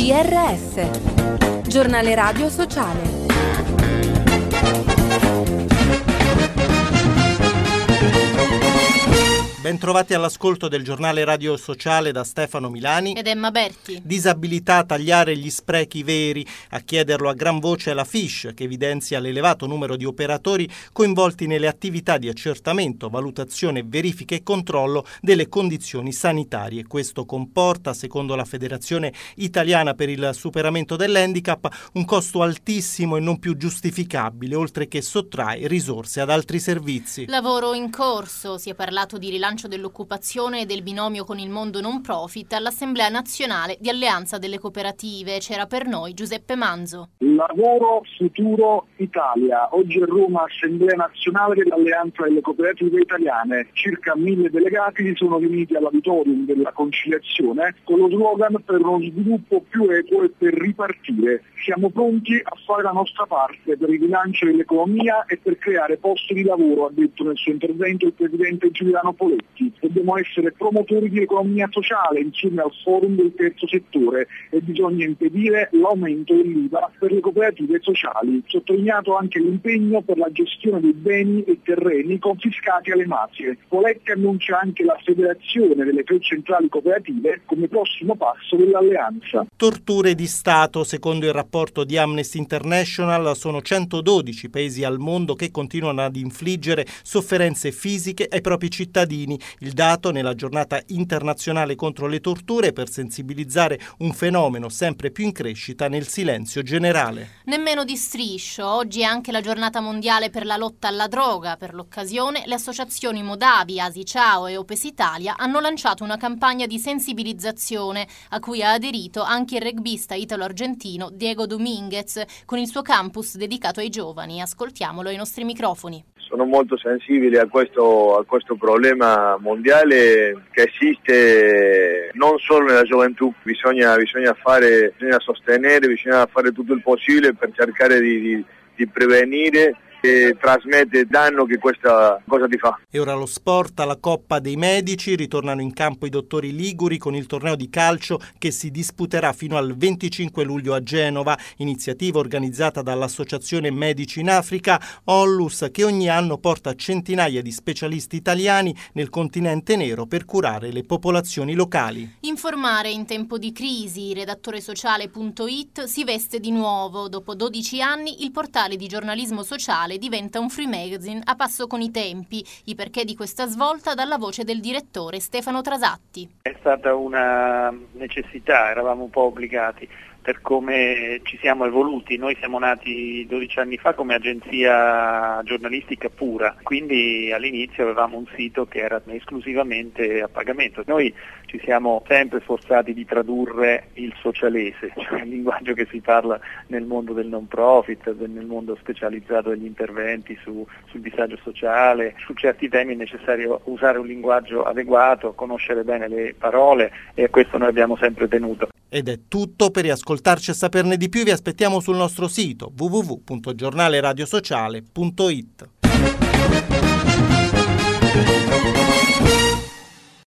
GRS, Giornale Radio Sociale. Bentrovati all'ascolto del Giornale Radio Sociale da Stefano Milani ed Emma Berti. Disabilità, tagliare gli sprechi veri. A chiederlo a gran voce è la FISH, che evidenzia l'elevato numero di operatori coinvolti nelle attività di accertamento, valutazione, verifica e controllo delle condizioni sanitarie. Questo comporta, secondo la Federazione Italiana per il Superamento dell'Handicap, un costo altissimo e non più giustificabile, oltre che sottrae risorse ad altri servizi. Lavoro in corso. Si è parlato di rilancio dell'occupazione e del binomio con il mondo non profit all'Assemblea Nazionale di Alleanza delle Cooperative. C'era per noi Giuseppe Manzo. Lavoro, futuro, Italia. Oggi a Roma Assemblea Nazionale dell'Alleanza delle Cooperative Italiane. Circa 1000 delegati si sono riuniti all'auditorium della conciliazione con lo slogan per uno sviluppo più equo e per ripartire. Siamo pronti a fare la nostra parte per il rilancio dell'economia e per creare posti di lavoro, ha detto nel suo intervento il presidente Giuliano Poletti. Dobbiamo essere promotori di economia sociale insieme al forum del terzo settore e bisogna impedire l'aumento dell'IVA per le cooperative sociali. Sottolineato anche l'impegno per la gestione dei beni e terreni confiscati alle mafie. Poletti annuncia anche la federazione delle 3 centrali cooperative come prossimo passo dell'alleanza. Torture di Stato. Secondo il rapporto di Amnesty International sono 112 paesi al mondo che continuano ad infliggere sofferenze fisiche ai propri cittadini. Il dato nella giornata internazionale contro le torture per sensibilizzare un fenomeno sempre più in crescita nel silenzio generale. Nemmeno di striscio. Oggi è anche la giornata mondiale per la lotta alla droga. Per l'occasione le associazioni Modavi, Asi Ciao e Opes Italia hanno lanciato una campagna di sensibilizzazione a cui ha aderito anche il rugbista italo-argentino Diego Dominguez con il suo campus dedicato ai giovani. Ascoltiamolo ai nostri microfoni. Sono molto sensibile a questo problema mondiale che esiste non solo nella gioventù, bisogna sostenere, bisogna fare tutto il possibile per cercare di prevenire e trasmette il danno che questa cosa ti fa. E ora lo sport, alla Coppa dei Medici, ritornano in campo i dottori liguri con il torneo di calcio che si disputerà fino al 25 luglio a Genova, iniziativa organizzata dall'Associazione Medici in Africa, Onlus, che ogni anno porta centinaia di specialisti italiani nel continente nero per curare le popolazioni locali. Informare in tempo di crisi, redattoresociale.it si veste di nuovo. Dopo 12 anni il portale di giornalismo sociale diventa un free magazine a passo con i tempi. I perché di questa svolta dalla voce del direttore Stefano Trasatti. È stata una necessità, eravamo un po' obbligati per come ci siamo evoluti. Noi siamo nati 12 anni fa come agenzia giornalistica pura, quindi all'inizio avevamo un sito che era esclusivamente a pagamento. Noi ci siamo sempre sforzati di tradurre il socialese, cioè il linguaggio che si parla nel mondo del non profit, nel mondo specializzato degli interventi sul disagio sociale. Su certi temi è necessario usare un linguaggio adeguato, conoscere bene le parole e a questo noi abbiamo sempre tenuto. Ed è tutto. Per riascoltarci e saperne di più vi aspettiamo sul nostro sito www.giornaleradiosociale.it.